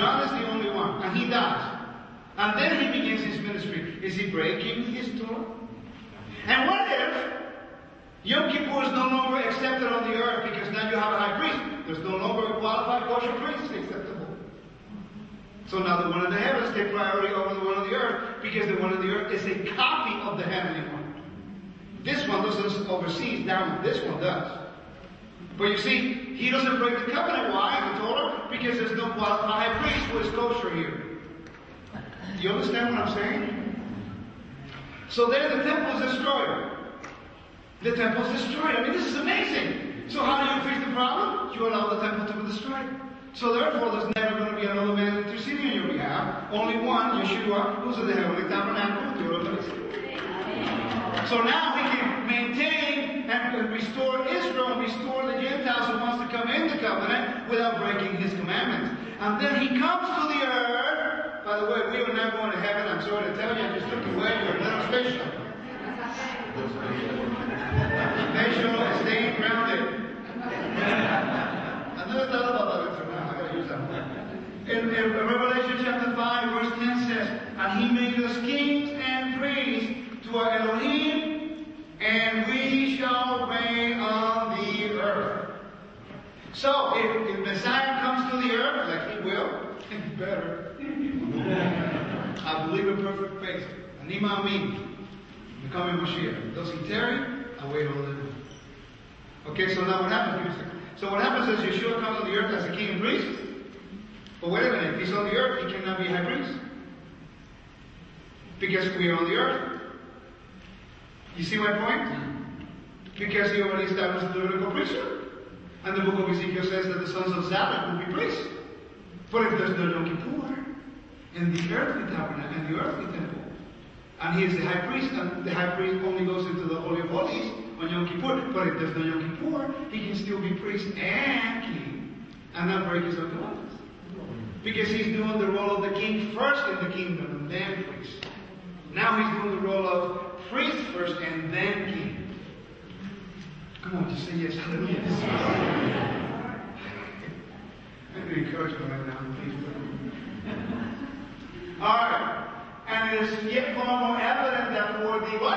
John is the only one. And he dies. And then he begins his ministry. Is he breaking his Torah? And what if Yom Kippur is no longer accepted on the earth because now you have a high priest? There's no longer a qualified kosher priest acceptable. So now the one in the heavens takes priority over the one on the earth because the one on the earth is a copy of the heavenly one. This one doesn't overseas down, this one does. But you see, he doesn't break the covenant. Why? The Torah? Because there's no qualified high priest who is kosher here. Do you understand what I'm saying? So there the temple is destroyed. The temple is destroyed. I mean, this is amazing. So how do you fix the problem? You allow the temple to be destroyed. So therefore, there's never going to be another man interceding on your behalf. Only one, Yeshua, who's in the heavenly tabernacle. So now we can maintain and restore Israel and restore the Gentiles who wants to come into covenant without breaking his commandments. And then he comes to the earth. By the way, we are not going to heaven. I'm sorry to tell you, I just took you away. You're a little spaceship. Spatial and staying grounded. I never thought about that until now. I gotta use that one. In Revelation chapter 5, verse 10 says, and he made us kings and priests to our Elohim, and we shall reign on the earth. So, if Messiah comes to the earth, like he will, it's better. I believe in perfect faith. Anima Amin. Becoming Mashiach. Does he tarry? I wait on him. Okay, so now what happens? So what happens is Yeshua comes on the earth as a king and priest. But wait a minute, if he's on the earth, he cannot be high priest. Because we are on the earth. You see my point? Because he already established the Levitical priesthood. And the book of Ezekiel says that the sons of Zadok will be priests. But if there's no Yom Kippur, in the earthly tabernacle, in the earthly temple, and he is the high priest, and the high priest only goes into the Holy of Holies on Yom Kippur. But if there's no Yom Kippur, he can still be priest and king, and not break his own commandments. Because he's doing the role of the king first in the kingdom, and then priest. Now he's doing the role of priest first and then king. Come on, just say yes. Hallelujah. I need encouragement right now, please. Alright. And it is yet far more evident that for the what?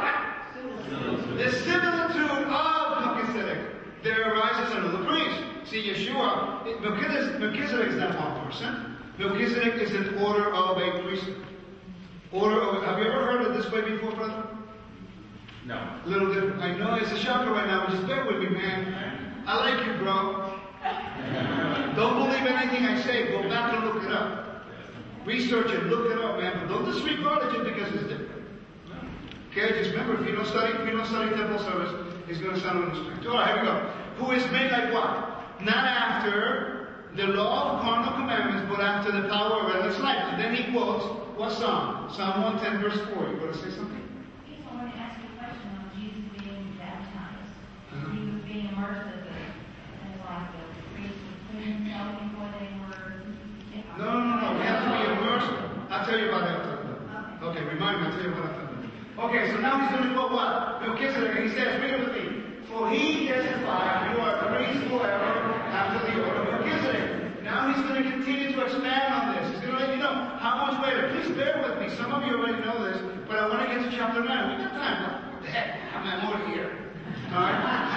The similitude of Melchizedek, there arises another priest. See, Yeshua, Melchizedek is not one person. Melchizedek is an order of a priesthood. Have you ever heard it this way before, brother? No. A little different. I know it's a shocker right now, but just bear with me, man. I like you, bro. Don't believe anything I say. Go back and look it up. Research it, look it up, man. But don't disregard it just because it's different. Okay, just remember, if you don't study temple service, it's going to sound a little strange. All right, here we go. Who is made like what? Not after the law of carnal commandments, but after the power of endless life. And then he quotes what psalm? Psalm 110, verse 4. You want to say something? Yes, I want to ask you a question on Jesus being baptized. He was being immersed as like the priest would clean himself before they were. No. We have to be immersed. I'll tell you about that. Okay, remind me. I'll tell you about that. Okay, so now he's going to quote what? Melchizedek, and he says, read it with me. For he testified, you are priest forever after the order of Melchizedek. Now he's going to continue to expand on this. He's going to let you know how much later. Please bear with me. Some of you already know this, but I want to get to chapter 9. We got time. What the heck? I'm not more here. Alright?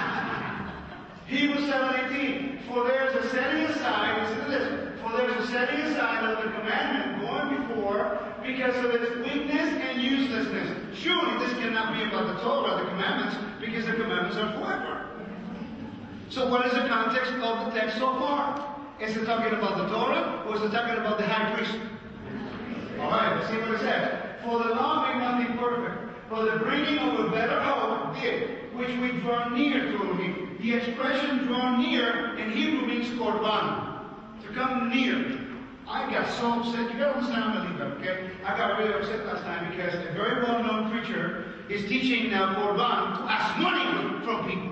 Hebrews 7:18. For there is a setting aside, listen to this. For there is a setting aside of the commandment going before because of its weakness and uselessness. Surely this cannot be about the Torah, the commandments, because the commandments are forever. So what is the context of the text so far? Is it talking about the Torah or is it talking about the high priest? Alright, let's see what it says. For the law made nothing perfect, but the bringing of a better hope did, which we draw near to Elohim. The expression draw near in Hebrew means korban. To come near. I got so upset. You gotta understand I'm a believer, okay? I got really upset last time because a very well-known preacher is teaching now korban to ask money from people.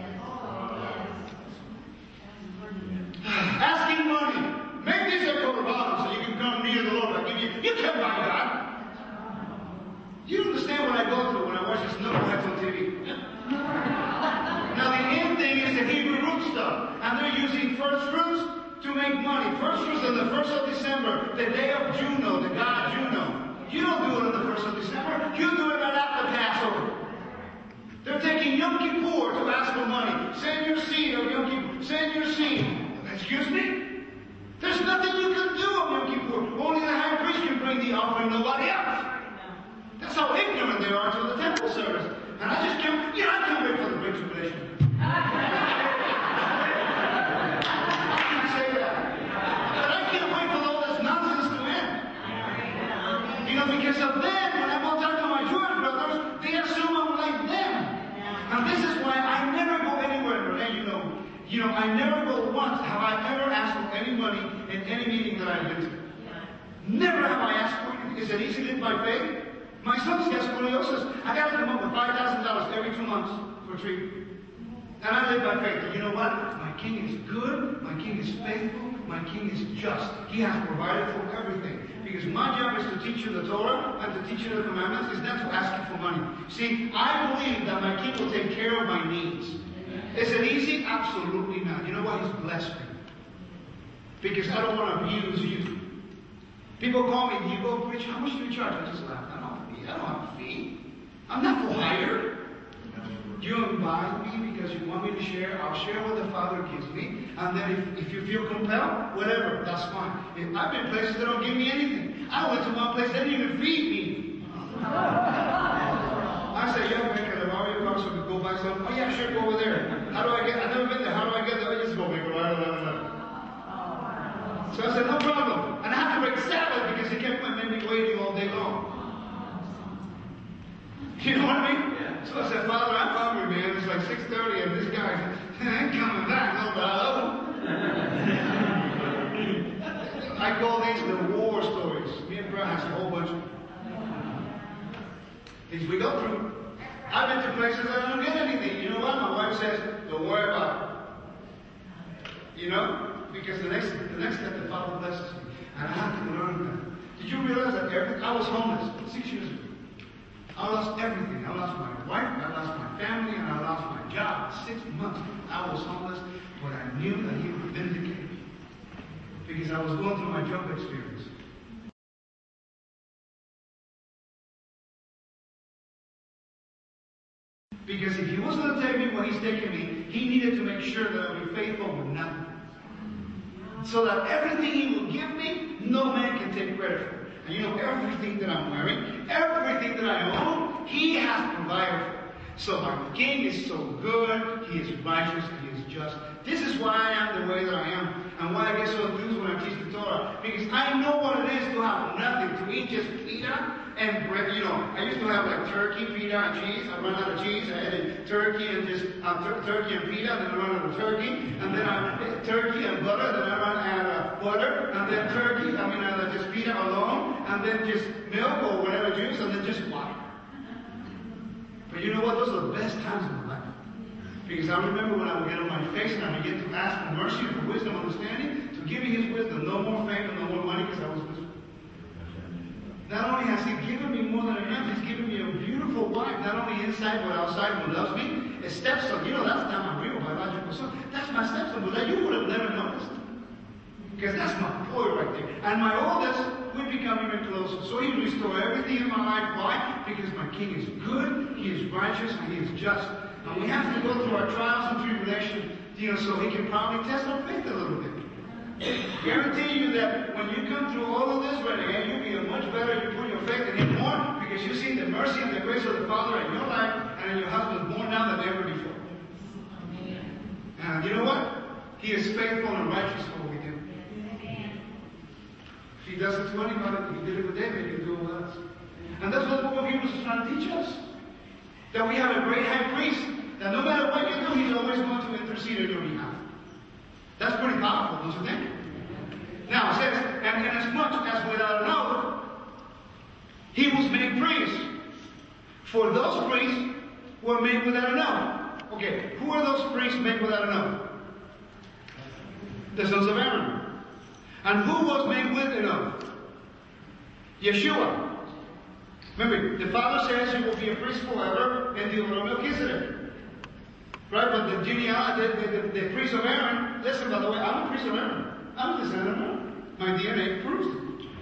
Asking money. Make this a korban so you can come near the Lord. I give you. You can't buy God. You understand what I go through when I watch this knuckleheads on TV. Now the end thing is the Hebrew root stuff. And they're using first fruits to make money. First fruits on the 1st of December. the day of Juno, the god Juno. You don't do it on the 1st of December. You do it right after Passover. They're taking Yom Kippur to ask for money. Send your seed of Yom Kippur. Send your seed. Excuse me? There's nothing you can do on Yom Kippur. Only the high priest can bring the offering, nobody else. That's how ignorant they are to the temple service. And I just can't, I can't wait for the Great Tribulation. I can say that. But I can't wait for all this nonsense to end. Because of them, when I go talk to my Jewish brothers, they assume I'm like them. And this is why I never go anywhere, Renee, I never go once have I ever asked for any money in any meeting that I've been to. Never have I asked for it. Is it easy to live by faith? My son's got scoliosis. I got to come up with $5,000 every 2 months for treatment. And I live by faith. And you know what? My King is good. My King is faithful. My King is just. He has provided for everything. Because my job is to teach you the Torah and to teach you the commandments. It's not to ask you for money. See, I believe that my King will take care of my needs. Is it easy? Absolutely not. You know why? He's blessed me. Because I don't want to abuse you. People call me, you go preach, how much do you charge? I just laugh. I don't have a fee. I'm not for hire. You invite me because you want me to share. I'll share what the Father gives me. And then if you feel compelled, whatever, that's fine. I've been places that don't give me anything. I went to one place that didn't even feed me. I say, yeah, man, can I borrow your car so we can go buy something? Oh, yeah, sure, go over there. How do I get, I've never been there. How do I get there? I just go, man, So I said, no problem. And I had to break Sabbath because he kept me waiting all day long. You know what I mean? Yeah. So I said, Father, I'm hungry, man. It's like 6:30 and this guy ain't coming back, no problem. I call these the war stories. Me and Brad has a whole bunch of them. These we go through. I've been to places that I don't get anything. You know what? My wife says, don't worry about it. Because the next step, the Father blesses me. And I have to learn that. Did you realize that I was homeless 6 years ago? I lost everything. I lost my wife, I lost my family, and I lost my job. 6 months I was homeless, but I knew that He would vindicate me. Because I was going through my jump experience. Because if He wasn't going to take me what He's taken me, He needed to make sure that I would be faithful with nothing. So that everything He will give me, no man can take credit for. And everything that I'm wearing, everything that I own, He has provided for. So my King is so good, He is righteous, He is just. This is why I am the way that I am, and why I get so enthused when I teach the Torah. Because I know what it is to have nothing, to eat just pita and bread. I used to have like turkey, pita, and cheese. I run out of cheese. I added turkey and just turkey and pita, then I run out of turkey, and then turkey and butter, then I run out of butter, and then just pita alone, and then just milk or whatever juice, and then just water. But you know what? Those are the best times of my life. Because I remember when I would get on my face and I would get to ask for mercy and for wisdom, understanding, to give me His wisdom. No more fame and no more money because I was miserable. Not only has He given me more than enough, He's given me a beautiful wife, not only inside but outside, who loves me. A stepson. That's not my real biological son. That's my stepson, but that you would have never noticed. Because that's my boy right there. And my oldest, we become even closer. So He restored everything in my life. Why? Because my King is good, He is righteous, and He is just. And we have to go through our trials and tribulation, so He can probably test our faith a little bit. Guarantee you that when you come through all of this, right, you'll be much better. You put your faith in Him more because you see the mercy and the grace of the Father in your life and in your husband more now than ever before. And you know what? He is faithful and righteous for what we do. If He does it to anybody, He did it with David, He can do it with us. And that's what the book of Hebrews is trying to teach us. That we have a great high priest, that no matter what you do, He's always going to intercede on your behalf. That's pretty powerful, don't you think? Now, it says, and as much as without an oath, He was made priest. For those priests were made without an oath. Okay, who are those priests made without an oath? The sons of Aaron. And who was made with an oath? Yeshua. Remember, the Father says He will be a priest forever in the order of Melchizedek. Right? But the genealogy, the priest of Aaron, listen, by the way, I'm a priest of Aaron. I'm a descendant of Aaron. My DNA proves it.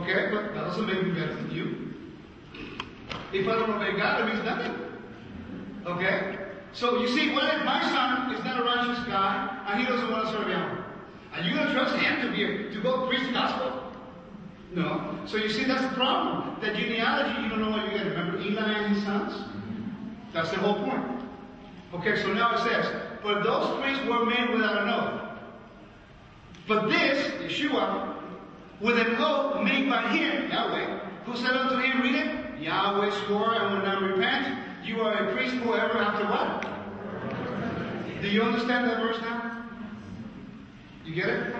Okay, but that doesn't make me better than you. If I don't obey God, it means nothing. Okay? So you see, what if my son is not a righteous guy and he doesn't want to serve Yahweh? Are you going to trust him to go preach the gospel? No. So you see, that's the problem. That genealogy, you don't know what you get. Remember Eli and his sons? That's the whole point. Okay, so now it says, but those priests were made without an oath. But this, Yeshua, with an oath made by him, Yahweh, who said unto him, read it, Yahweh swore and will not repent. You are a priest forever after what? Do you understand that verse now? You get it?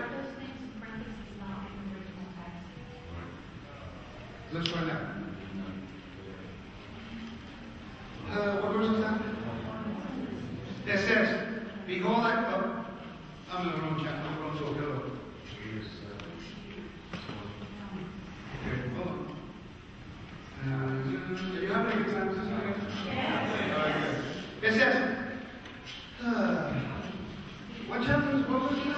Let's find out. What verse is that? It says, behold, I'm in the wrong chapter. I'm wrong book. Hello. Okay, hold on. Do you have any examples? Yes. It says, what chapter is what was it?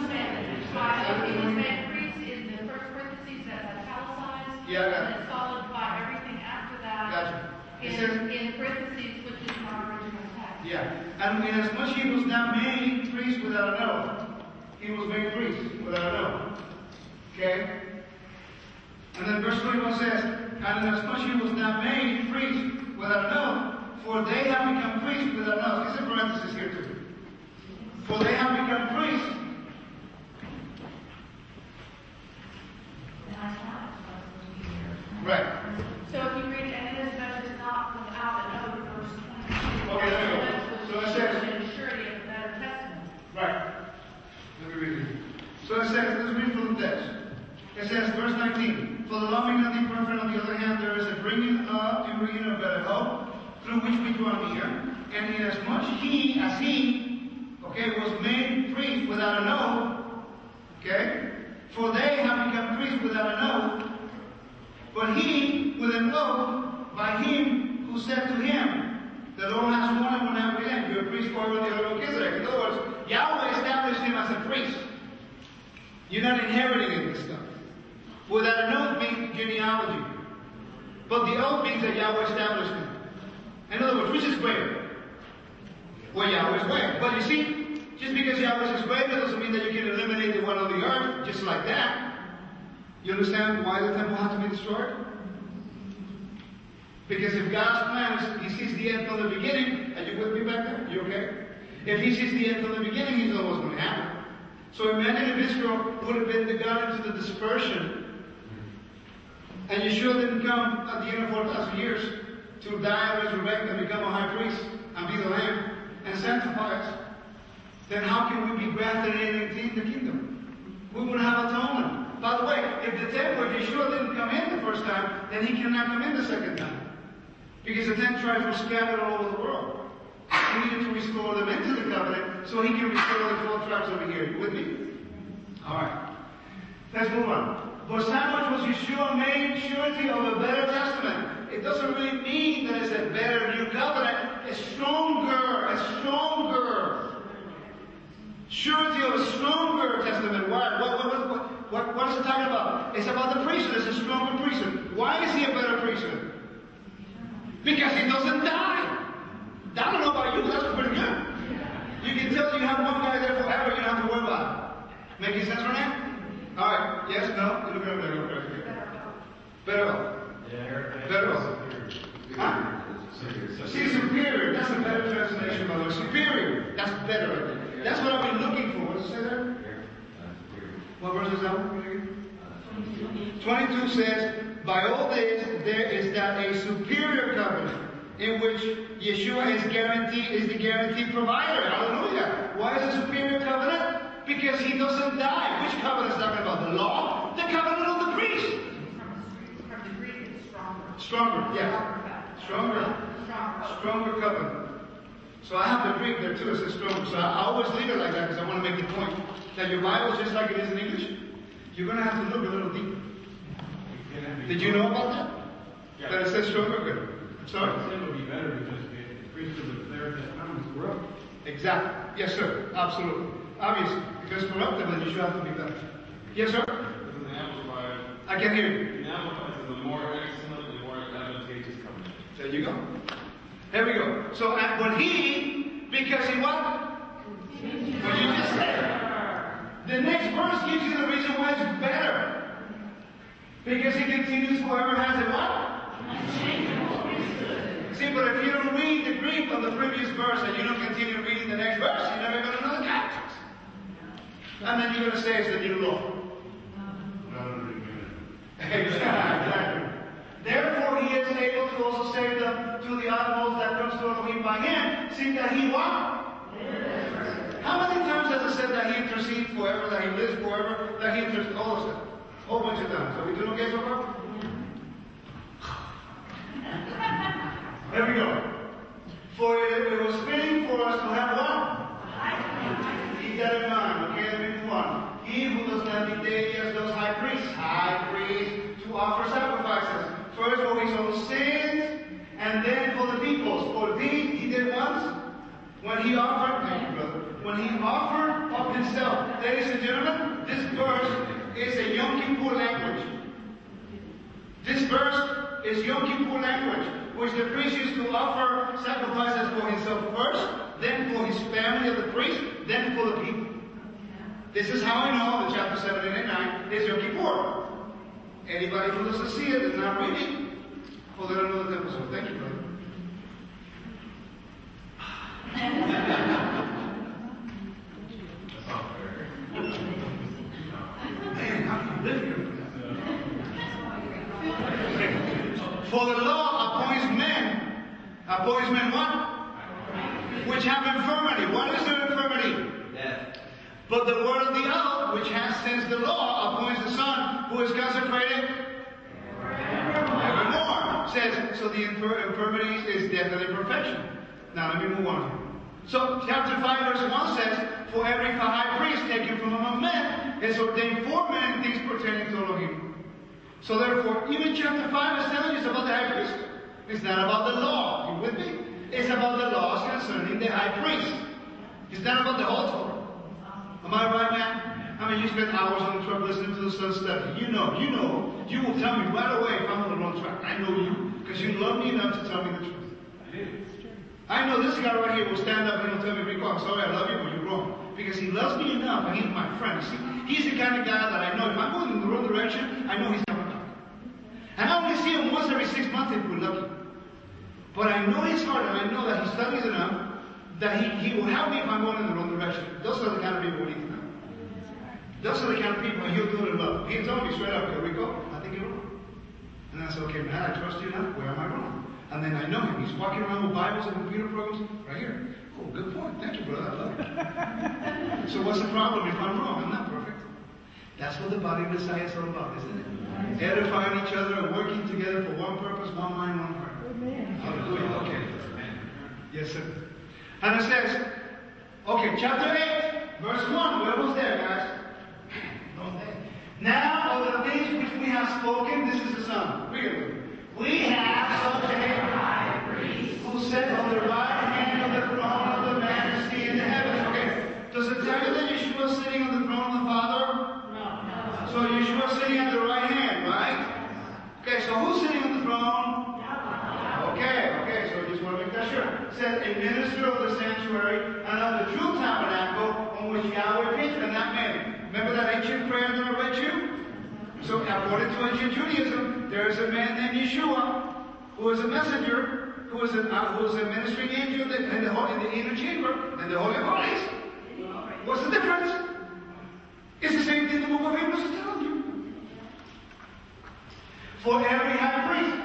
In the first parentheses that's italicized. Yeah, I got it. And it's followed by everything after that. Gotcha. In parentheses, which is our original text. Yeah. And inasmuch he was not made priest without an oath, he was made priest without an oath. Okay? And then verse 21 says, and inasmuch he was not made priest without an oath, for they have become priests without an oath. It's in parentheses here too. For they have become priests. Right. So if you read it, and inasmuch is not without an oath, verse 22. Okay, there we go. So it says, an surety of the better testament. right. Let me read it. So it says, let's read from the text. It says, verse 19, for the loving and the perfect, on the other hand, there is a bringing up and bringing of better hope, through which we draw near. And inasmuch as he, okay, was made priest without an oath, okay, for they have become priests without an oath, but he with an oath by him who said to him, the Lord has sworn and will not relent. You're a priest forever in the order of Melchizedek. In other words, Yahweh established him as a priest. You're not inheriting this stuff. Without an oath means genealogy. But the oath means that Yahweh established him. In other words, which is greater? Well, Yahweh's way. But you see, just because Yahweh is greater doesn't mean that you can eliminate the one on the earth just like that. You understand why the temple had to be destroyed? Because if God's plan is, he sees the end from the beginning, are you with me back there? You okay? If he sees the end from the beginning, he knows what's going to happen. So imagine if Israel would have been gone into the dispersion, and Yeshua didn't come at the end of 4,000 years to die, resurrect, and become a high priest, and be the Lamb, and sanctify us, then how can we be grafted in the kingdom? We wouldn't have atonement. By the way, if the temple, if Yeshua didn't come in the first time, then he cannot come in the second time. Because the 10 tribes were scattered all over the world. He needed to restore them into the covenant so he can restore the 12 tribes over here. You with me? Alright. Let's move on. For so much was Yeshua made surety of a better testament. It doesn't really mean that it's a better new covenant. It's stronger. Surety of a stronger testament. Why? What is it talking about? It's about the priesthood. It's a stronger priesthood. Why is he a better priesthood? Because he doesn't die. I don't know about you, but that's pretty good. You can tell you have one guy there forever, you don't have to worry about it. Making sense right now? Alright, yes, no? You look over there. Better. Better. Huh? See, superior. That's a better translation, by the way. Superior. That's better. That's what I've been looking for. What does it say there? What verse is that one? 22 says, by all this, there is that a superior covenant in which Yeshua is the guaranteed provider. Hallelujah. Why is it a superior covenant? Because he doesn't die. Which covenant is talking about? The law? The covenant of the priest. From the Greek, it's stronger. Stronger, yeah. Stronger covenant. So I have the Greek there too. It says stronger. So I always leave it like that because I want to make the point that your Bible is just like it is in English. You're going to have to look a little deeper. Did you know about that? Yeah. That it says stronger? Good. I'm sorry. It would be better because the priesthood was there at that time was corrupt. Exactly. Yes, sir. Absolutely. Obviously. Because corruptible, you should have to be better. Yes, sir? Doesn't the Amplified I can hear you. Now is the more excellent and more advantageous covenant. There you go. There we go. So when he, because he what? What you just said. The next verse gives you the reason why it's better. Because he continues, whoever has it what? See, but if you don't read the Greek on the previous verse and you don't continue reading the next verse, you're never going to know the context. And then you're going to say it's the new law. Exactly. Therefore, he is able to also save them to the uttermost that comes to Elohim by him, seeing that he what? How many times has it said that he intercedes forever, that he lives forever, that he intercedes, all of that? A whole bunch of times. Are we doing okay so far? There we go. For it was fitting for us to have what? Keep that in mind. Okay, let me move on. He who does not need daily as those high priests to offer sacrifices. First for his own sins, and then for the people's. For these he did once, when he offered, thank you, brother, when he offered up himself. Ladies and gentlemen, this verse is a Yom Kippur language. This verse is Yom Kippur language, which the priest used to offer sacrifices for himself first, then for his family of the priest, then for the people. This is how I know that chapter 7 and 9 is Yom Kippur. Anybody who doesn't see it is not reading, or they don't know the temple. So thank you, brother. Man, how can you live here? For the law appoints men what? Which have infirmity. What is their infirmity? Death. But the word of the oath, which has since the law, appoints the Son, who is consecrated evermore. Says, so the infirmity is death and imperfection. Now let me move on. So chapter 5 verse 1 says, for every high priest taken from among men is ordained for men things pertaining to Elohim. So therefore, even chapter 5 is telling you it's about the high priest. It's not about the law. You with me? It's about the laws concerning the high priest. It's not about the whole Torah. Am I right, man? I mean, you spend hours on the truck listening to the sun study. You know, you will tell me right away if I'm on the wrong track. I know you, because you love me enough to tell me the truth. I know this guy right here will stand up and he'll tell me, Rico, I'm sorry, I love you, but you're wrong. Because he loves me enough, and he's my friend. See, he's the kind of guy that I know, if I'm going in the wrong direction, I know he's coming back. And I only see him once every 6 months if we're lucky. But I know his heart, and I know that he studies enough that he will help me if I'm going in the wrong direction. Those are the kind of people we need to know. Those are the kind of people, and he'll do it in love. He told me straight up, here we go, I think you're wrong. And I said, okay, man, I trust you enough. Where am I wrong? And then I know him. He's walking around with Bibles and computer programs right here. Oh, good point. Thank you, brother. I love it. So what's the problem if I'm wrong? I'm not perfect. That's what the body of Messiah is all about, isn't it? Edifying each other and working together for one purpose, one mind, one heart. Hallelujah. Okay. Yes, sir. And it says, okay, chapter 8, verse 1. We're almost there, guys. Now, of the things which we have spoken, this is the Son. Read it. We have such a high priest who sat on the right hand of the throne of the majesty in the heavens. Okay, does it tell you that Yeshua is sitting on the throne of the Father? No. So Yeshua is sitting at the right hand, right? Okay, so who's sitting on the throne? Okay, so I just want to make that sure. It says, a minister of the sanctuary and of the true tabernacle on which Yahweh pitched and not man. Remember that ancient prayer that I read you? So according to ancient Judaism, there is a man named Yeshua who is a messenger, who is a ministering angel in the inner chamber and the Holy of Holies. What's the difference? It's the same thing the book of Hebrews is telling you. For every high priest,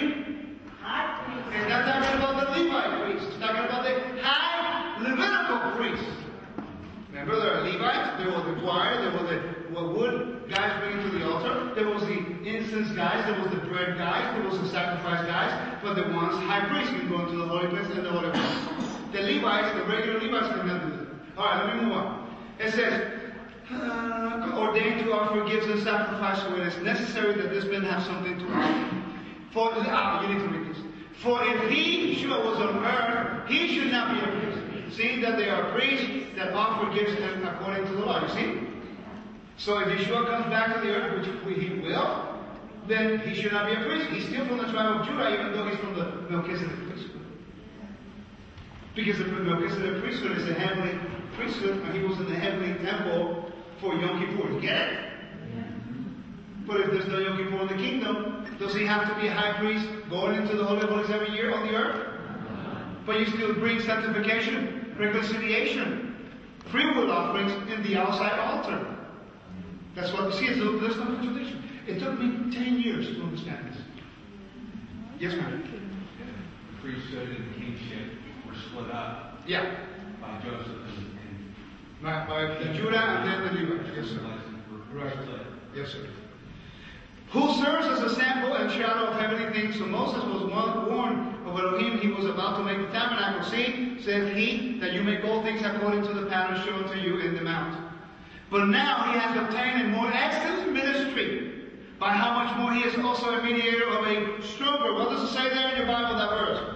it's not talking about the Levite priest, it's talking about the high Levitical priest. Remember, there are Levites, there was the choir, there was the wood guys bringing to the altar, there was the incense guys, there was the bread guys, there was the sacrifice guys, but the ones, high priests can go into the holy place and the holy place. The Levites, the regular Levites cannot do that. Alright, let me move on. It says, ordained to offer gifts and sacrifices when it's necessary that this man have something to offer. You need to read this. For if he, Yeshua, was on earth, he should not be a priest. Seeing that they are priests that offer gifts according to the law. You see? So if Yeshua comes back to the earth, which he will, then he should not be a priest. He's still from the tribe of Judah, even though he's from the Melchizedek priesthood. Because the Melchizedek priesthood is a heavenly priesthood, and he was in the heavenly temple for Yom Kippur. You get it? But if there's no Yom Kippur in the kingdom, does he have to be a high priest going into the Holy of Holies every year on the earth? But you still bring sanctification, reconciliation, free will offerings in the outside altar. That's what we see. There's no contradiction. It took me 10 years to understand this. Yes, ma'am? The priesthood and kingship were split up. Yeah. By Joseph and By the Judah and then the Levites. Yes, sir. Right. Yes, sir. Who serves as a sample and shadow of heavenly things. So Moses was warned of Elohim. He was about to make the tabernacle. See, said he, that you make all things according to the pattern shown to you in the mount. But now he has obtained a more excellent ministry, by how much more he is also a mediator of a stronger. What does it say there in your Bible, that verse?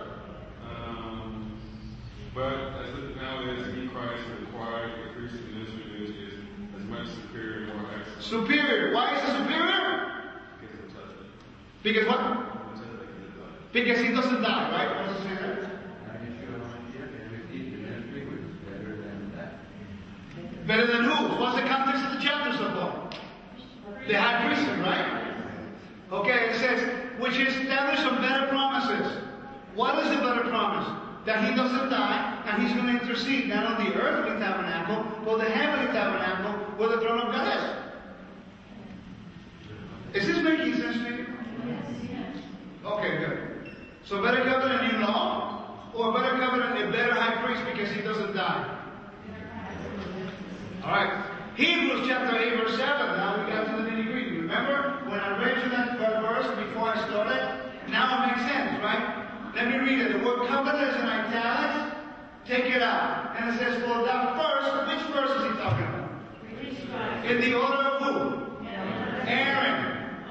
But as it now is in Christ, acquired the priestly ministry is as much superior and more excellent. Superior. Why is it superior? Because what? Because he doesn't die, right? What does it say there? Better than who? What's the context of the chapter so far? The high priesthood, right? Okay, it says, which established some better promises. What is the better promise? That he doesn't die, and he's going to intercede not on the earthly tabernacle, but the heavenly tabernacle where the throne of God is. Is this making sense to you? Yes. Okay, good. So better covenant, new law, or better covenant, a better high priest because he doesn't die. All right. Hebrews chapter 8, verse 7. Now we got to the nitty-gritty. Remember when I read you that verse before I started? Now it makes sense, right? Let me read it. The word covenant is in italics. Take it out. And it says, for that first, which verse is he talking about? In the order of who? Aaron.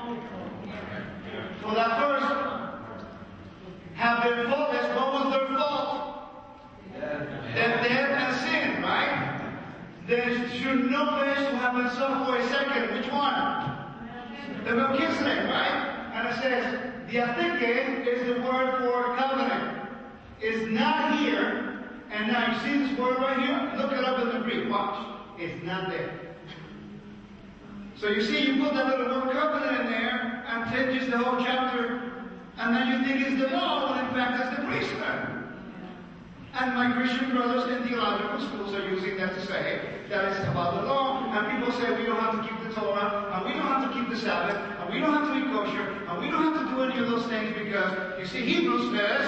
For that first, have been faultless. What was their fault? That death and sin, right? There should no place to have been sought for a second. Which one? The Melchizedek, right? And it says, diatheke is the word for covenant. It's not here. And now you see this word right here? Look it up in the Greek. Watch. It's not there. So you see, you put that little word covenant in there and changes the whole chapter. And then you think it's the law, when in fact it's the priesthood. And my Christian brothers in theological schools are using that to say that it's about the law. And people say we don't have to keep the Torah, and we don't have to keep the Sabbath, and we don't have to eat kosher, and we don't have to do any of those things because, you see, Hebrews says,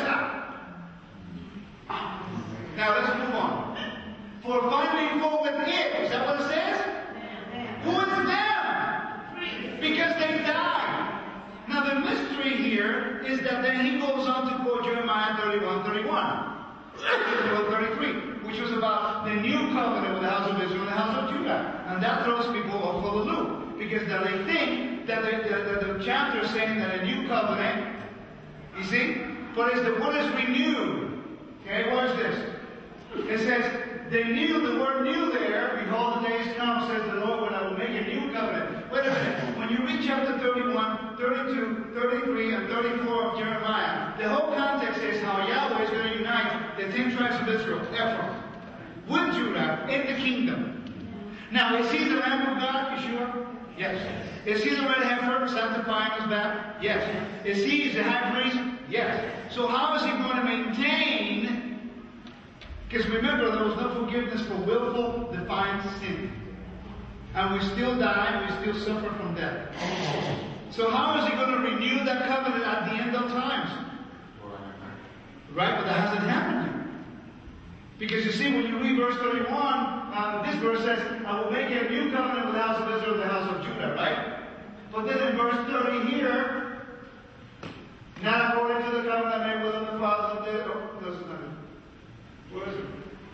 now let's move on. For finding fault with it, is that what it says? Who is them? Because they died. Now the mystery here is that then he goes on to quote Jeremiah 31:31. 33, which was about the new covenant with the house of Israel and the house of Judah. And that throws people off for the loop. Because now they think that the chapter is saying that a new covenant, you see? But it's the what is renewed. Okay, watch this. It says, they knew the word new there. Behold, the days come, says the Lord, when I will make a new covenant. Wait a minute. When you read chapter 31, 32, 33, and 34 of Jeremiah, the whole context is how Yahweh is going to unite the 10 tribes of Israel, Ephraim, with Judah in the kingdom. Now, is he the Lamb of God, Yeshua? Yes. Is he the red heifer sanctifying his back? Yes. Is he the high priest? Yes. So how is he going to maintain? Because remember, there was no forgiveness for willful, defiant sin. And we still die, and we still suffer from death. So how is he going to renew that covenant at the end of times? Right, but that hasn't happened yet. Because you see, when you read verse 31, this verse says, I will make a new covenant with the house of Israel and the house of Judah, right? But then in verse 30 here, not according to the covenant I made with them the fathers of the... Oh, doesn't matter. Where is it?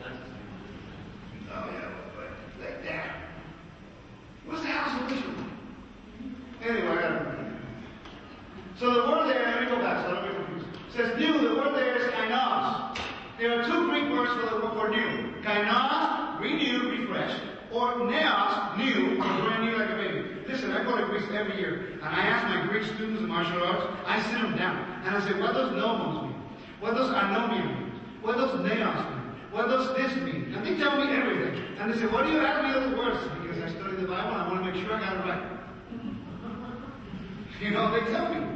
Oh, yeah, like that. What's the house of Israel? Anyway, I got it. So the word there, let me go back so I don't get confused. It says new, the word there is kainos. There are two Greek words for new. Kainos, renew, refresh. Or neos, new, or brand new like a baby. Listen, I go to Greece every year, and I ask my Greek students in martial arts, I sit them down, and I say, what does nomos mean? What does anomia mean? What does neos mean? What does this mean? And they tell me everything. And they say, what do you ask me other words? Because I study the Bible, and I want to make sure I got it right. You know, they tell me.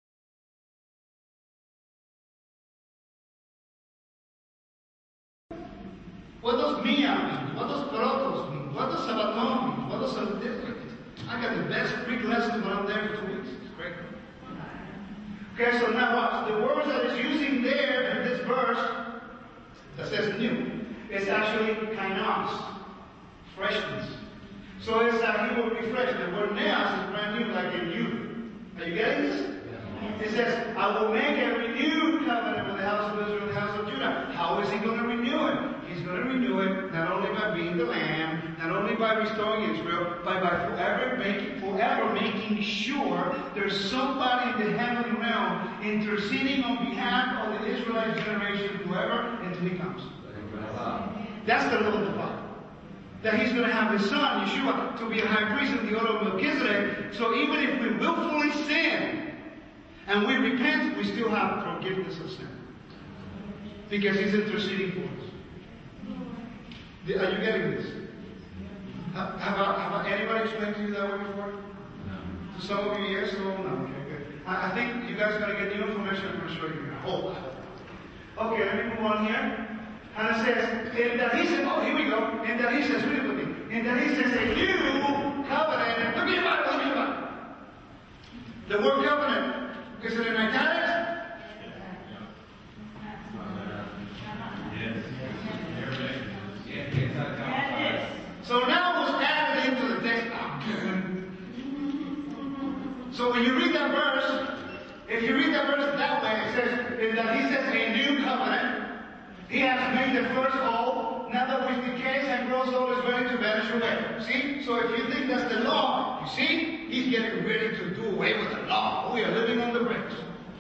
What does mia mean? What does protos mean? What does sabaton mean? What does I got the best Greek lesson when I'm there for 2 weeks. It's great. Okay, so now watch. The words that it's using there in this verse that says new, it's actually kainos, freshness. So it's that he will be fresh. The word neos is brand new, like in you. Are you getting this? It says, I will make a renewed covenant with the house of Israel and the house of Judah. How is he going to renew it? He's going to renew it not only by being the Lamb, not only by restoring Israel, but by forever making sure there's somebody in the heavenly realm interceding on behalf of the Israelite generation, whoever, until he comes. That's the law of the Father. That he's going to have his son, Yeshua, to be a high priest in the order of Melchizedek. So even if we willfully sin and we repent, we still have forgiveness of sin. Because he's interceding for us. Are you getting this? Have anybody explained to you that way before? No. To some of you, yes? No? No. Okay, good. I think you guys got to get new information. I'm going to show you. I hope. Okay, let me move on here. And it says, and that he says, oh, here we go. And that he says, read it with me. And that he says, a new covenant. Look at your Bible, look at your Bible. The word covenant, is it in italics? So now it was added into the text. So when you read that verse, if you read that verse that way, it says that he says a new covenant. He has made the first old, now that which decays and grows old is ready to vanish away. See? So if you think that's the law, you see? He's getting ready to do away with the law. We are living on the bricks.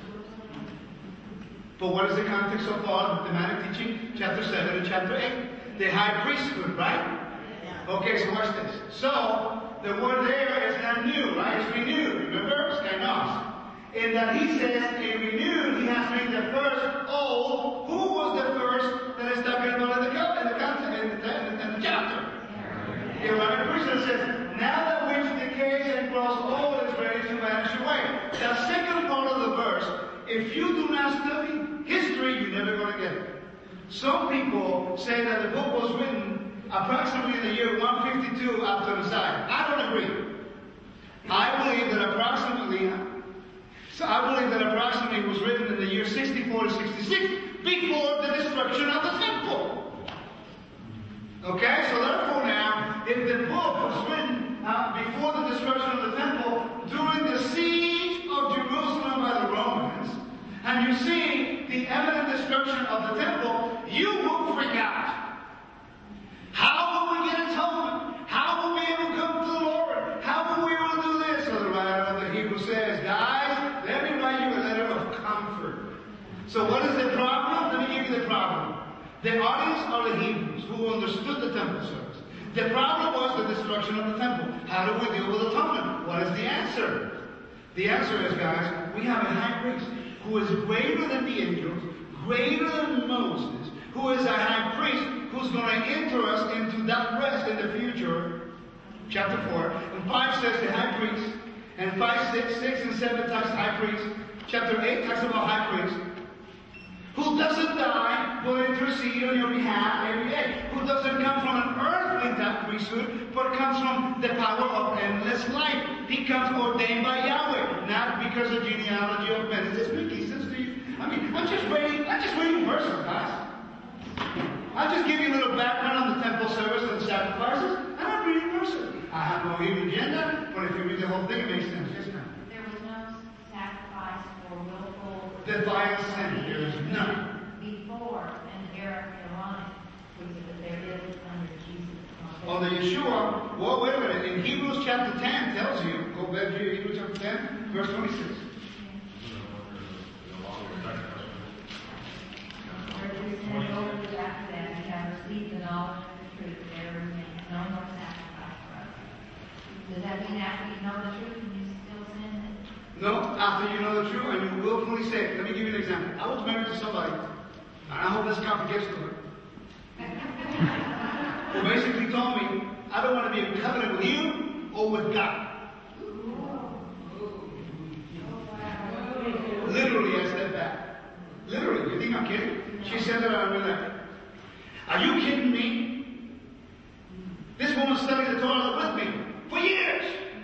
But what is the context of all the thematic teaching? Chapter 7 and chapter 8. The high priesthood, right? Okay, so watch this. So, the word there is not new, right? It's renewed. Remember? It's kainos. In that he says, a renewed, he has made the first old. Who was the first that is talking about in the chapter? The Aaronic priesthood says, now that which decays and grows old is ready to vanish away. The second part of the verse, if you do not study history, you're never going to get it. Some people say that the book was written approximately in the year 152 after Messiah. I don't agree. I believe that approximately it was written in the year 64 to 66 before the destruction of the temple. Okay, so therefore now, if the book was written before the destruction of the temple during the siege of Jerusalem by the Romans, and you see the imminent destruction of the temple, you will freak out. How will we get atonement? How will we able to come to the Lord? How will we able to do this? So the writer of the Hebrew says, guys, let me write you a letter of comfort. So what is the problem? Let me give you the problem. The audience are the Hebrews who understood the temple service. The problem was the destruction of the temple. How do we deal with atonement? What is the answer? The answer is, guys, we have a high priest who is greater than the angels, greater than Moses, who is a high priest who's going to enter us into that rest in the future. Chapter 4. And 5 says the high priest. And 5, 6, and 7 talks high priest. Chapter 8 talks about high priest. Who doesn't die, will intercede on your behalf every day. Who doesn't come from an earthly priesthood, but comes from the power of endless life. He comes ordained by Yahweh, not because of genealogy of men. Is this making sense to you? I mean, I'm just reading verses, guys. I'll just give you a little background on the temple service and the sacrifices, and I'm reading verses. I have no hidden agenda, but if you read the whole thing, it makes sense. Yes, ma'am. There was no sacrifice for willful defiant sin. There is none. Before an era of Aaronic priesthood, there is under Jesus. On the Yeshua, well, wait a minute. In Hebrews chapter 10 tells you, go back to Hebrews chapter 10, verse 26. After that, we have received the knowledge of the truth. There remains no more sacrifice for us. Does that mean after you know the truth and you still sin? No, after you know the truth and you willfully say it. Let me give you an example. I was married to somebody, and I hope this copy gets to her, who basically told me, I don't want to be in covenant with you or with God. Literally, I said that. Literally, you think I'm kidding? She said that and I went like, are you kidding me? This woman studied the Torah with me for years.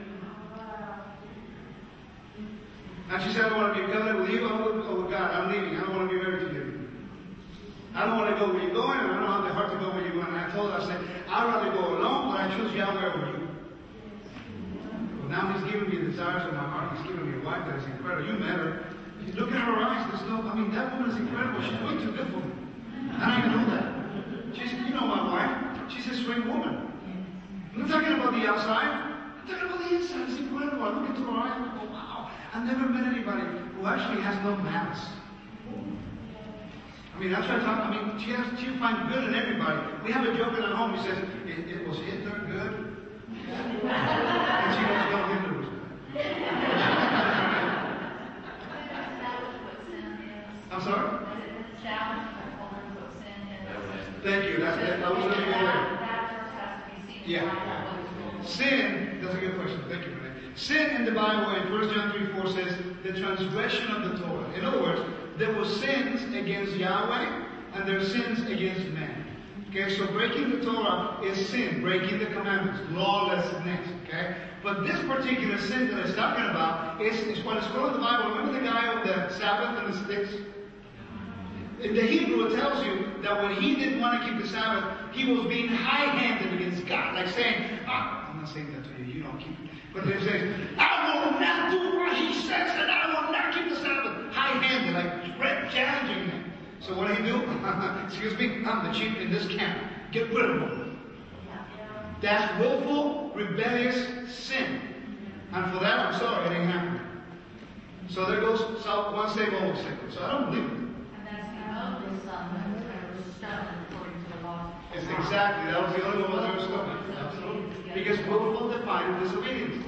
And she said, I don't want to be in covenant with you or with God. I'm leaving. I don't want to be married to you. I don't want to go where you're going, and I don't have the heart to go where you're going. And I told her, I said, I'd rather go alone, but I choose Yahweh over you. Well, now He's giving me the desires of my heart. He's giving me a wife that is incredible. You met her. You look at her eyes. There's no, I mean, that woman is incredible. She's way too good for me. And I know that. She's, you know my wife. She's a sweet woman. I'm not talking about the outside. I'm talking about the inside. It's incredible. I look into her eyes and I go, wow. I've never met anybody who actually has no malice. I mean, that's what I talk. I mean, she finds good in everybody. We have a joke in our home. He says, "It was Hitler good?" And she goes, "No, Hitler was good." I'm sorry? Thank you. That's it. I was going to go there. Yeah. Sin, that's a good question. Thank you for that. Sin in the Bible in 1 John 3:4 says the transgression of the Torah. In other words, there were sins against Yahweh and there are sins against man. Okay, so breaking the Torah is sin, breaking the commandments, lawlessness. Okay, but this particular sin that it's talking about is what is called in the Bible. Remember the guy with the Sabbath and the sticks? In the Hebrew, it tells you that when he didn't want to keep the Sabbath, he was being high-handed against God, like saying, I'm not saying that to you, you don't keep it. But they're saying, I will not do what he says, and I will not keep the Sabbath. High-handed, like challenging him. So what did he do? Excuse me, I'm the chief in this camp. Get rid of him. That's willful, rebellious sin. And for that, I'm sorry, it ain't happening. So there goes one save, always save. So I don't believe it. It's exactly, that was the only one that was stopped. Absolutely. Because willful defined disobedience.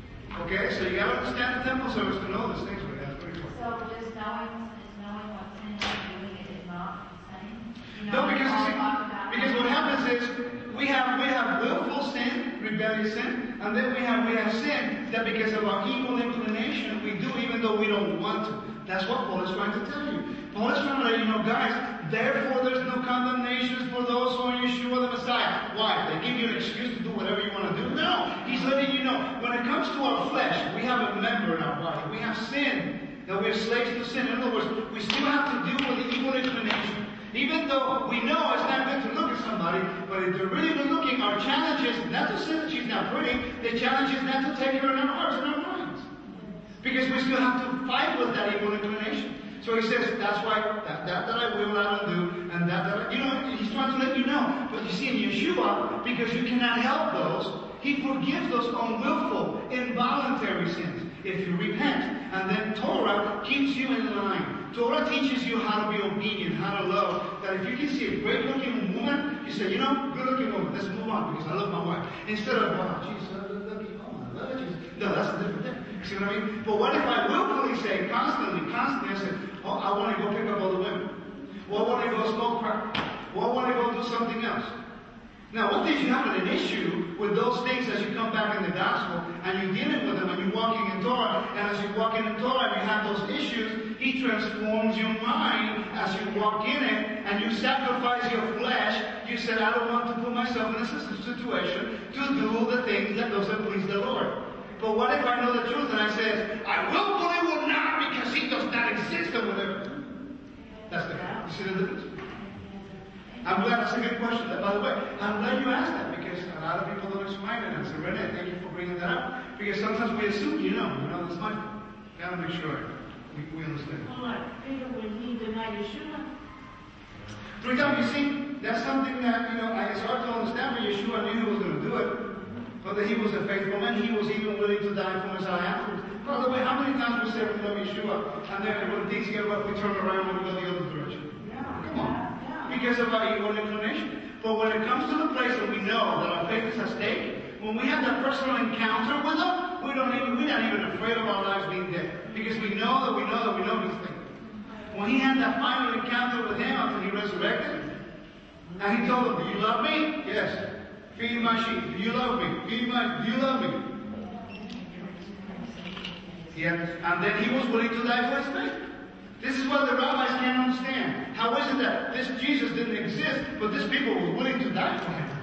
Okay, so you got to understand the temple service to know these things, but that's pretty cool. So just knowing what sin is doing it is not sinning? No, because what happens is we have willful sin, rebellious sin, and then we have sin that because of our evil inclination we do even though we don't want to. That's what Paul is trying to tell you. Paul is trying to let you know, guys, therefore there's no condemnation for those who are in Yeshua the Messiah. Why? They give you an excuse to do whatever you want to do? No. He's letting you know, when it comes to our flesh, we have a member in our body. We have sin, that we're slaves to sin. In other words, we still have to deal with the evil inclination. Even though we know it's not good to look at somebody, but if they're really good looking, our challenge is not to say that she's not pretty, the challenge is not to take her in our hearts and our minds. Because we still have to fight with that evil inclination. So he says, that's why that I will not do, and that he's trying to let you know. But you see, in Yeshua, because you cannot help those, he forgives those unwillful, involuntary sins if you repent. And then Torah keeps you in line. Torah teaches you how to be obedient, how to love. That if you can see a great-looking woman, you say, good-looking woman, let's move on because I love my wife. Instead of, wow, Jesus, I love Jesus. No, that's a different thing. See what I mean? But what if I willfully say constantly, I say, I want to go pick up all the women. Well, I want to go smoke crack. Well, I want to go do something else. Now, what if you have an issue with those things as you come back in the gospel and you're dealing with them and you're walking in Torah, and as you're walking in Torah and you have those issues, he transforms your mind as you walk in it and you sacrifice your flesh. You said, I don't want to put myself in a situation to do the things that doesn't please the Lord. But what if I know the truth and I say, I willfully will not because he does not exist or whatever? That's the difference. You see the difference? I'm glad that's a good question. By the way, I'm glad you asked that because a lot of people don't explain it. And I said, Renee, thank you for bringing that up. Because sometimes we assume that's my fault. Gotta make sure we understand. Well, like Peter, when he denied Yeshua. 3 times, you see, that's something that, it's hard to understand, but Yeshua knew he was going to do it. But that he was a faithful man, he was even willing to die for Messiah afterwards. By the way, how many times we say we love Yeshua, and then when things get rough, we turn around and we go the other direction? Come on. Because of our evil inclination. But when it comes to the place that we know that our faith is at stake, when we have that personal encounter with Him, we're not even afraid of our lives being dead. Because we know these things. When He had that final encounter with Him after He resurrected, and He told them, do you love me? Yes. Feed my sheep. Do you love me? Do you love me? Yes. And then He was willing to die for His faith. This is what the rabbis can't understand. How is it that this Jesus didn't exist, but these people were willing to die for Him?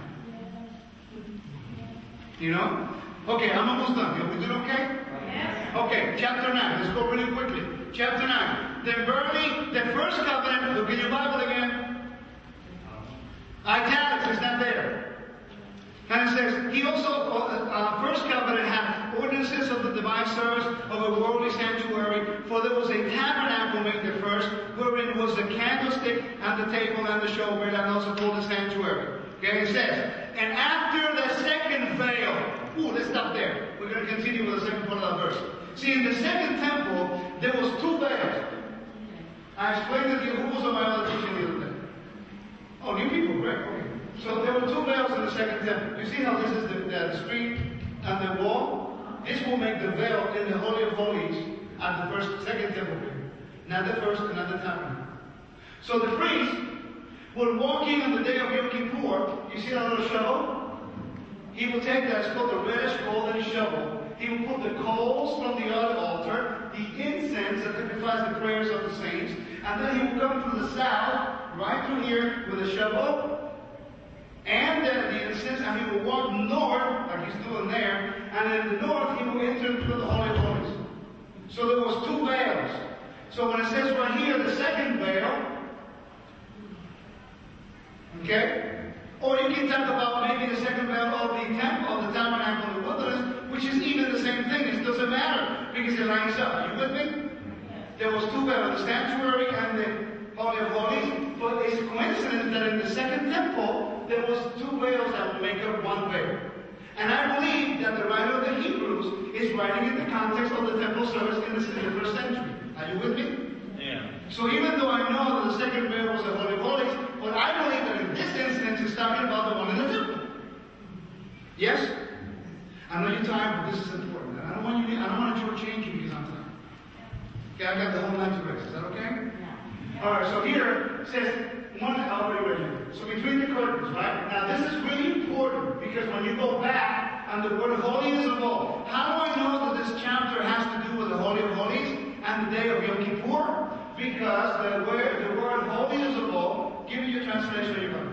You know? Okay, I'm almost done. Are we doing okay? Yes. Okay, chapter 9. Let's go really quickly. Chapter 9. Then verily, the first covenant, look in your Bible again. Italics, it's not there. And it says, He also, first covenant had ordinances of the divine service of a worldly sanctuary, for there was a tabernacle made the first, wherein was the candlestick and the table and the showbread, and also called the sanctuary. Okay, it says, and after the second veil, let's stop there. We're going to continue with the second part of that verse. See, in the second temple, there was two veils. I explained it to you. Who was on my other teaching the other day? Oh, new people, right? Okay. So there were two veils in the second temple. You see how this is the street and the wall? This will make the veil in the Holy of Holies at the second temple period. Not the first, not the tabernacle. So the priest, when walking on the day of Yom Kippur, you see that little shovel? He will take that, it's called the reddish golden shovel. He will put the coals from the altar, the incense that typifies the prayers of the saints, and then he will come through the south, right through here with a shovel, and the incense, and he will walk north, like he's doing there, and in the north he will enter into the Holy of Holies. So there was two veils. So when it says right here, the second veil, okay? Or you can talk about maybe the second veil of the temple, of the tabernacle in the wilderness, which is even the same thing. It doesn't matter because it lines up. Are you with me? There was two veils, the sanctuary and the Holy of Holies. But it's a coincidence that in the second temple, there was two veils that would make up one veil. And I believe that the writer of the Hebrews is writing in the context of the temple service in the first century. Are you with me? Yeah. So even though I know that the second veil was the Holy of Holies, but I believe that in this instance it's talking about the one in the temple. Yes? I know you're tired, but this is important. I don't want to shortchange you because I'm tired. Okay, I got the whole night to rest. Is that okay? Yeah. Alright, so here it says one already right here. So between the curtains, right? Now this is really important because when you go back on the word holiest of all, how do I know that this chapter has to do with the Holy of Holies and the day of Yom Kippur? Because the word holiest of all, give me your translation of your Bible.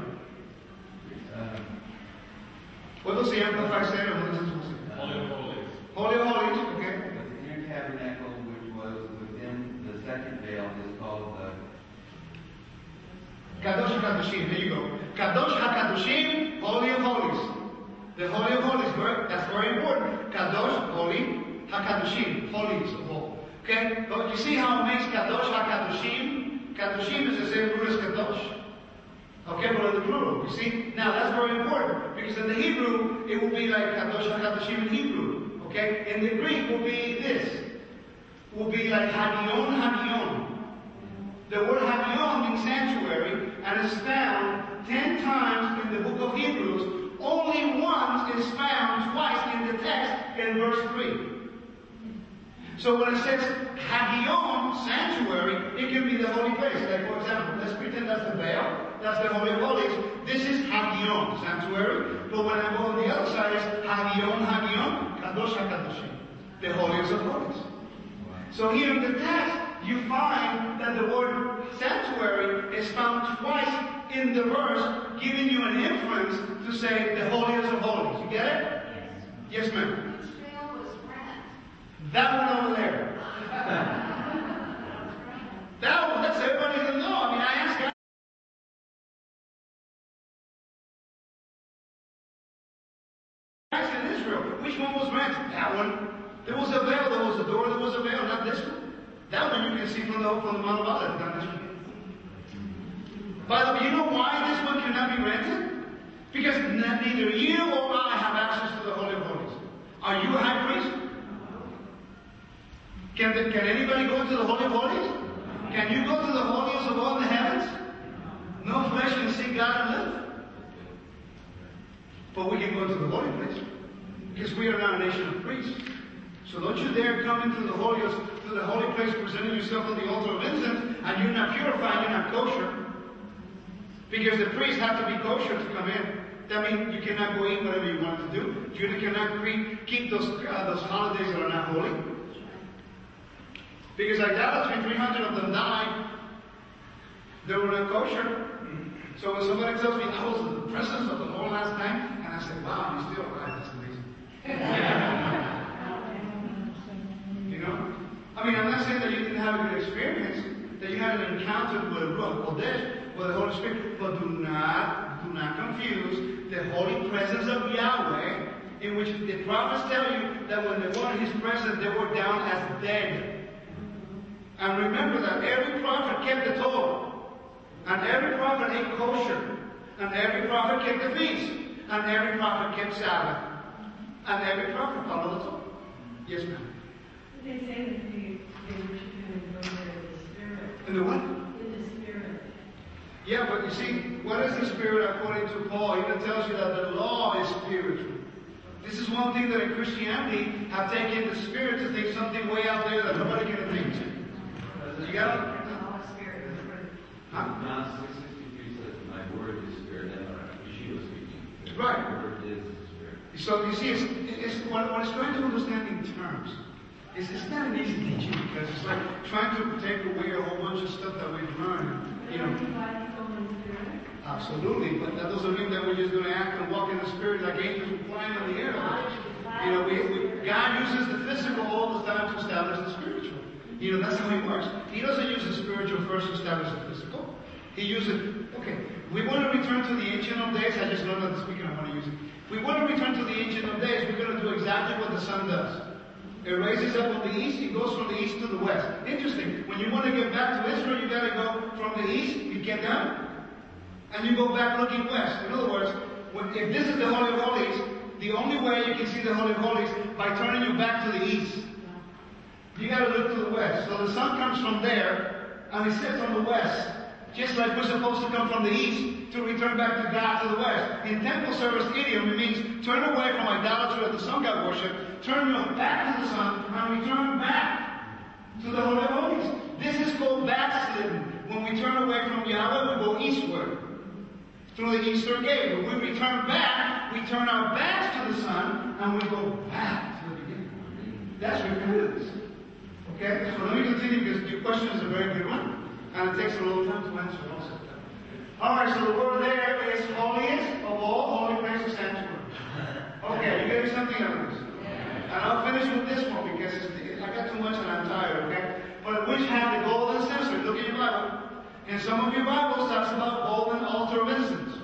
What does the Amplified say? Or what does it say? Holy of Holies. Holy of Holies, okay. But the inner tabernacle, which was within the second veil, is called the Kadosh HaKadoshim. There you go. Kadosh HaKadoshim, Holy of Holies. The Holy of Holies, that's very important. Kadosh, Holy, HaKadoshim, Holies of all. Okay? But you see how it makes Kadosh HaKadoshim? Kadoshim is the same root as Kadosh. Okay, but in the plural, you see? Now that's very important because in the Hebrew, it will be like Kadosh HaKadoshim in Hebrew. Okay? In the Greek, will be this. Will be like Hagion, Hagion. The word Hagion means sanctuary and is found 10 times in the book of Hebrews. Only once is found twice in the text in verse 3. So when it says Hagion, sanctuary, it can be the holy place. Like for example, let's pretend that's the veil. That's the Holy of Holies. This is Hagion, sanctuary. But when I go on the other side, it's Hagion, Hagion, Kadosh HaKadoshim, the holiest of holies. So here in the text, you find that the word sanctuary is found twice in the verse, giving you an inference to say the holiest of holies. You get it? Yes. Yes, ma'am. Which veil was red? That one over there. That one, that's everybody doesn't know. I mean, I asked guys in Israel, which one was red? That one. There was a veil, there was a door, there was a veil, not this one. That one you can see from the Mount of Olives, not this one. By the way, you know why this one cannot be rented? Because neither you or I have access to the Holy of Holies. Are you a high priest? Can anybody go to the Holy of Holies? Can you go to the holiest of all in the heavens? No flesh can see God and live. But we can go to the holy place. Because we are not a nation of priests. So don't you dare come into the holiest, to the holy place, presenting yourself on the altar of incense, and you're not purified, you're not kosher. Because the priests have to be kosher to come in. That means you cannot go in whatever you want to do. You cannot keep those holidays that are not holy. Because idolatry, 300 of them died. They were not kosher. So when somebody tells me I was in the presence of the Lord last night, and I said, wow, you're still alive. That's amazing. You know? I mean, I'm not saying that you didn't have a good experience, that you had an encounter with Ruach Kodesh, with the Holy Spirit, but do not confuse the holy presence of Yahweh, in which the prophets tell you that when they were in His presence, they were down as dead. And remember that every prophet kept the Torah, and every prophet ate kosher, and every prophet kept the feast, and every prophet kept Sabbath, and every prophet followed the Torah. Yes, ma'am. They say that they worship Him in the Spirit. In the what? In the Spirit. Yeah, but you see, what is the Spirit according to Paul? He even tells you that the law is spiritual. This is one thing that in Christianity have taken the Spirit to think something way out there that nobody can think to. You got it? John 6:63 says, "My word is spirit." That's Yeshua speaking. Right. My word is spirit. So you see, it's when it's trying to understand in terms, it's not an easy teaching because it's like trying to take away a whole bunch of stuff that we've learned. You know. Absolutely, but that doesn't mean that we're just going to act and walk in the Spirit like angels flying in the air. You know, God uses the physical all the time to establish the spiritual. You know, that's how He works. He doesn't use the spiritual first to establish the physical. He uses, okay, we want to return to the Ancient of Days. I just learned that this weekend I want to use it. If we want to return to the Ancient of Days, we're going to do exactly what the sun does. It raises up on the east, it goes from the east to the west. Interesting, when you want to get back to Israel, you got to go from the east, you get down, and you go back looking west. In other words, if this is the Holy of Holies, the only way you can see the Holy of Holies by turning you back to the east. You got to look to the west. So the sun comes from there, and it sits on the west. Just like we're supposed to come from the east to return back to God to the west. In temple service idiom, it means turn away from idolatry of the sun god worship, turn your back to the sun, and return back to the Holy of Holies. This is called backsliding. When we turn away from Yahweh, we go eastward through the eastern gate. When we return back, we turn our backs to the sun, and we go back to the beginning. That's repentance. Okay? So let me continue because your question is a very good one. And it takes a little time to answer also. Alright, so the word there is holiest of all, holy place of sanctuary. Okay, you getting something out of this? And I'll finish with this one because I got too much and I'm tired, okay? But which have the golden censer. Look at your Bible. And some of your Bibles talks about golden altar of incense.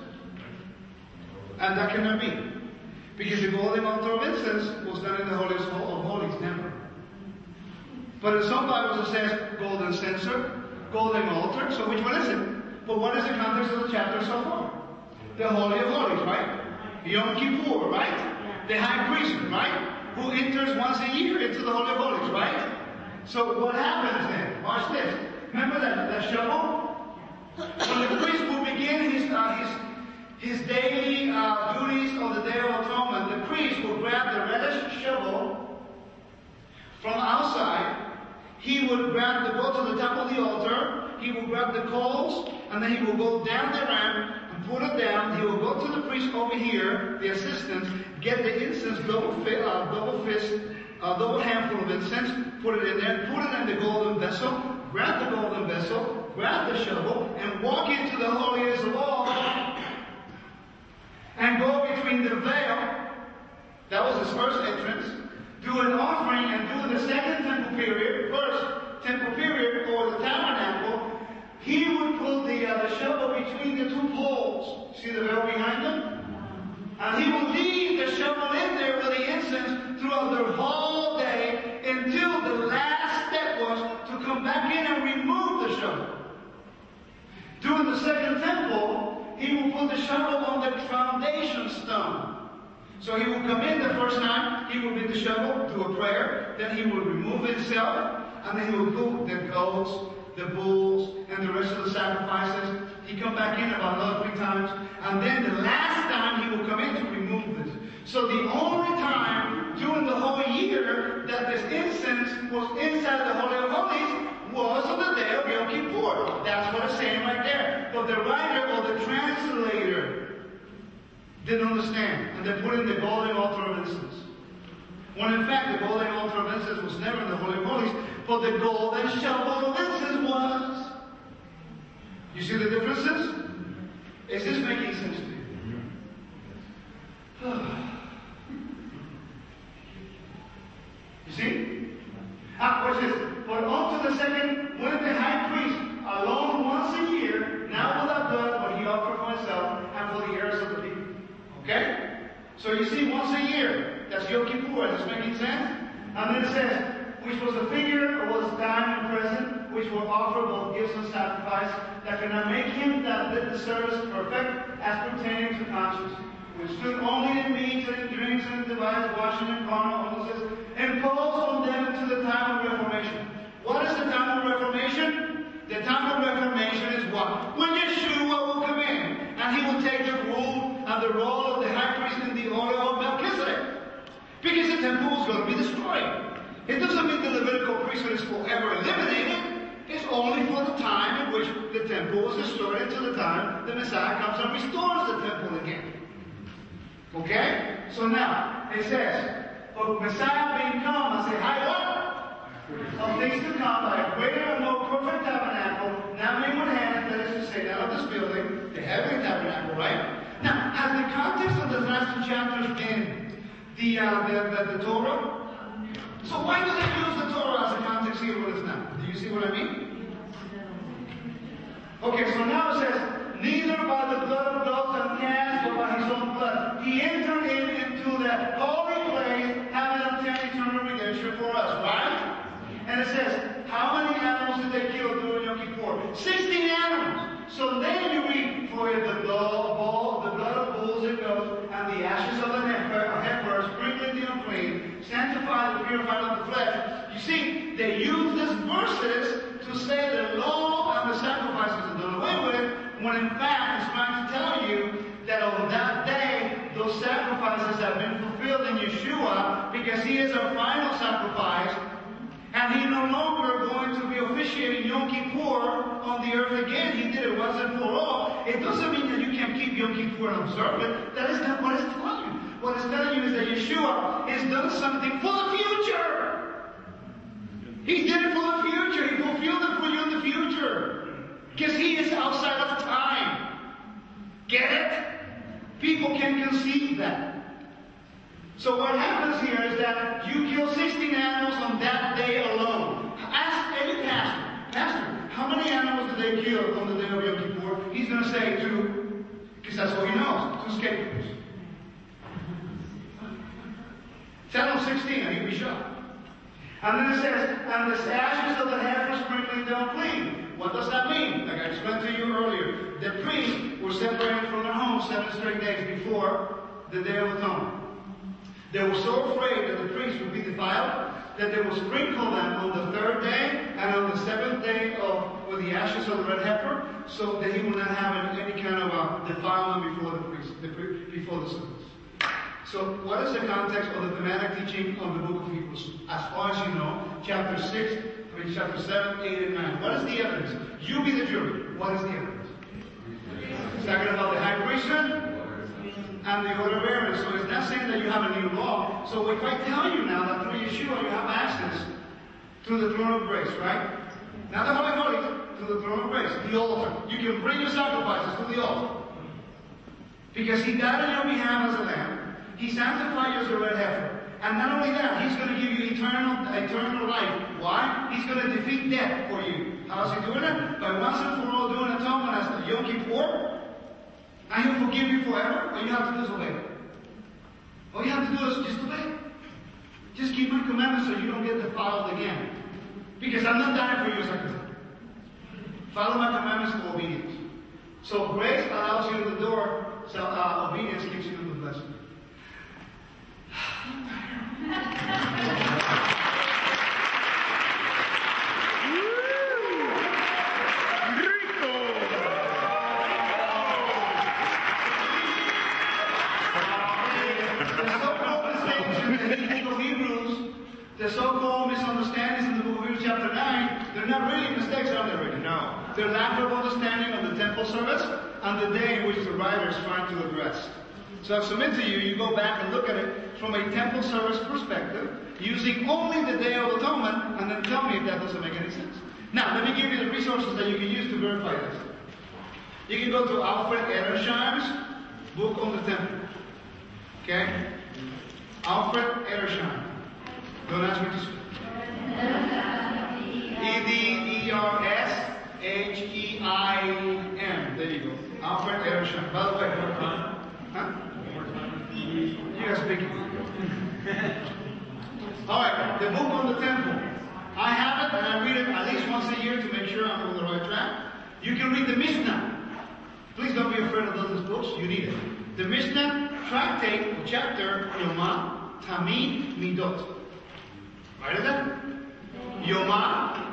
And that cannot be. Because the golden altar of incense was done in the holiest of holies, never. But in some Bibles it says golden censer, golden altar. So which one is it? But what is the context of the chapter so far? The Holy of Holies, right? Yom Kippur, right? The high priest, right? Who enters once a year into the Holy of Holies, right? So what happens then? Watch this. Remember that shovel? When the priest will begin his daily duties of the Day of Atonement, the priest will grab the reddish shovel from outside. He would go to the top of the altar, he will grab the coals, and then he will go down the ramp and put it down. He will go to the priest over here, the assistant, get the incense, double handful of incense, put it in there, put it in the golden vessel, grab the golden vessel, grab the shovel, and walk into the holiest of all, and go between the veil, that was his first entrance, do an offering and do the second temple period, first temple period, or the tabernacle. He would put the shovel between the two poles. See the veil behind him? And he would leave the shovel in there with the incense throughout the whole day until the last step was to come back in and remove the shovel. During the second temple, he will put the shovel on the foundation stone. So he will come in the first time, he will get the shovel, do a prayer, then he will remove himself, and then he will do the goats, the bulls, and the rest of the sacrifices. He come back in about another 3 times, and then the last time he will come in to remove this. So the only time during the whole year that this incense was inside the Holy of Holies was on the day of Yom Kippur. That's what it's saying right there. But the writer or the translator didn't understand, and they put in the golden altar of incense. When in fact the golden altar of incense was never in the Holy of Holies, but the golden shovel of incense was. You see the differences? Is this making sense to you? You see? Watch this. But unto the second went the high priest alone once a year, not without blood, but he offered for himself and for the heirs of the people. Okay? So you see, once a year, that's Yom Kippur. Is this making sense? And then it says, which was a figure of was time and present, which were offered both gifts and sacrifice, that could not make him that did the service perfect as pertaining to conscience, which stood only in meats and in drinks and in device, washing and carnal ordinances, imposed on them until the time of Reformation. What is the time of Reformation? The time of Reformation is what? When Yeshua will come in, and he will take the rule and the role of the high priest in the order of Melchizedek. Because the temple is going to be destroyed. It doesn't mean the Levitical priesthood is forever eliminated. It's only for the time in which the temple was destroyed until the time the Messiah comes and restores the temple again. Okay? So now, it says, for Messiah being come, I say, hi, what? Of things to come, by a greater and more perfect tabernacle, not made with hands, that is to say, not of this building, the heavenly tabernacle, right? Now, has the context of the last two chapters been the Torah? So why do they use the Torah as a context here with us now? Do you see what I mean? Okay, so now it says, neither by the blood of goats and calves, but by his own blood. He entered into that holy place, having obtained eternal redemption for us, right? And it says, how many animals did they kill during Yom Kippur? 16 animals. So then you read, for the blood of bulls and goats, and the ashes of the heifer, sprinkling the unclean, sanctify the purified of the flesh. You see, they use these verses to say the law and the sacrifices are done away with, when in fact it's trying to tell you that on that day, those sacrifices have been fulfilled in Yeshua, because he is our final sacrifice, and he's no longer going to be officiating Yom Kippur on the earth again. He did it once and for all. It doesn't mean that you can keep Yom Kippur and observe it. That is not what it's telling you. What it's telling you is that Yeshua has done something for the future. He did it for the future. He fulfilled it for you in the future. Because he is outside of time. Get it? People can conceive that. So what happens here is that you kill 16 animals on that day alone. Ask any pastor, how many animals did they kill on the day of Yom Kippur? He's going to say 2, because that's what he knows, 2 scapegoats. Tell him 16 and he'll be shocked. And then it says, and the ashes of the heifer sprinkling the unclean. What does that mean? Like I explained to you earlier, the priests were separated from their homes 7 straight days before the Day of Atonement. They were so afraid that the priests would be defiled that they would sprinkle them on the 3rd day and on the 7th day with the ashes of the red heifer, so that he would not have any kind of defilement before the priest, before the service. So what is the context of the thematic teaching of the book of Hebrews? As far as you know, chapter 7, 8, and 9. What is the evidence? You be the jury. What is the evidence? It's talking about the high priesthood and the order of Aaron. So it's not saying that you have a new law. So if I tell you now that through Yeshua you have access to the throne of grace, right? Not the Holy Holies, to the throne of grace, the altar. You can bring your sacrifices to the altar. Because he died on your behalf as a lamb. He sanctified you as a red heifer. And not only that, he's going to give you eternal life. Why? He's going to defeat death for you. How is he doing it? By once and for all doing atonement as the Yom Kippur. And he'll forgive you forever. All you have to do is obey. All you have to do is just obey. Just keep my commandments so you don't get defiled again. Because I'm not dying for you as I can. Follow my commandments for obedience. So grace allows you the door, so obedience keeps you in the blessing. not really mistakes, are there really? No. The lack of understanding of the temple service and the day in which the writers trying to address. So I submit to you, you go back and look at it from a temple service perspective, using only the Day of Atonement, and then tell me if that doesn't make any sense. Now, let me give you the resources that you can use to verify this. You can go to Alfred Edersheim's book on the temple. Okay? Alfred Edersheim. Don't ask me to speak. Edersheim. There you go. Alfred Edersheim. By the way, huh? You guys speaking. Alright, the book on the temple. I have it and I read it at least once a year to make sure I'm on the right track. You can read the Mishnah. Please don't be afraid of those books. You need it. The Mishnah tractate or chapter Yoma Tamid Midot. Write it down. Yoma,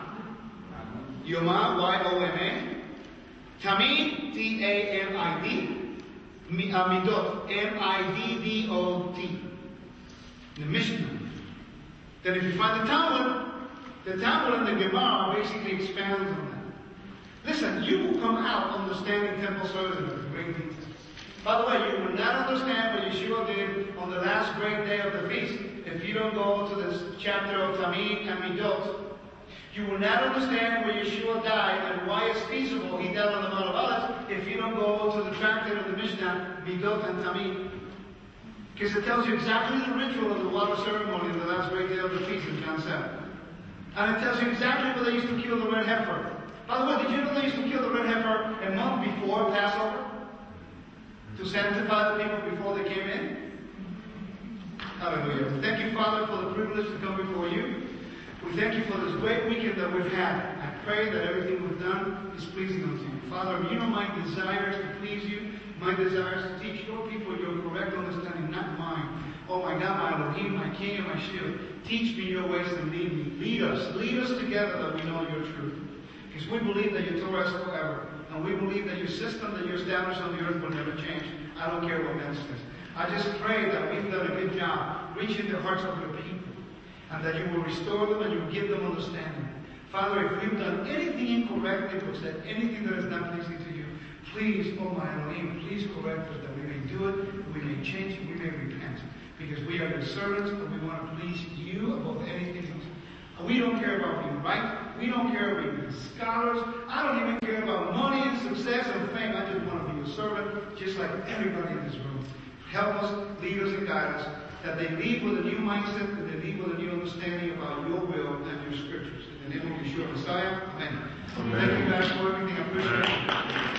Y-O-M-A. Tamid, T-A-M-I-D. Midot, M-I-D-D-O-T. The Mishnah. Then if you find the Talmud and the Gemara basically expands on that. Listen, you will come out understanding temple service in great detail. By the way, you will not understand what Yeshua did on the last great day of the feast if you don't go to this chapter of Tamid and Midot. You will not understand where Yeshua died and why it's feasible he died on the Mount of Olives if you don't go to the tractate of the Mishnah, Midot and Tamid. Because it tells you exactly the ritual of the water ceremony in the last great day of the feast in John 7. And it tells you exactly where they used to kill the red heifer. By the way, did you know they used to kill the red heifer a month before Passover? To sanctify the people before they came in? Hallelujah. Thank you, Father, for the privilege to come before you. We thank you for this great weekend that we've had. I pray that everything we've done is pleasing unto you. Father, you know my desires to please you, my desires to teach your people your correct understanding, not mine. Oh my God, my Elohim, my King, and my shield. Teach me your ways and lead me. Lead us together that we know your truth. Because we believe that your Torah is forever. And we believe that your system that you established on the earth will never change. I don't care what man says. I just pray that we've done a good job reaching the hearts of your people. And that you will restore them and you will give them understanding. Father, if we've done anything incorrectly or said anything that is not pleasing to you, please, oh my Elohim, please correct us that we may do it, we may change it, we may repent. Because we are your servants and we want to please you above anything else. And we don't care about being right. We don't care about being scholars. I don't even care about money and success and fame. I just want to be your servant, just like everybody in this room. Help us, lead us, and guide us. That they leave with a new mindset, that they leave with a new understanding about your will and your scriptures. In the name of Yeshua Messiah, amen. Thank you guys for everything. I appreciate it.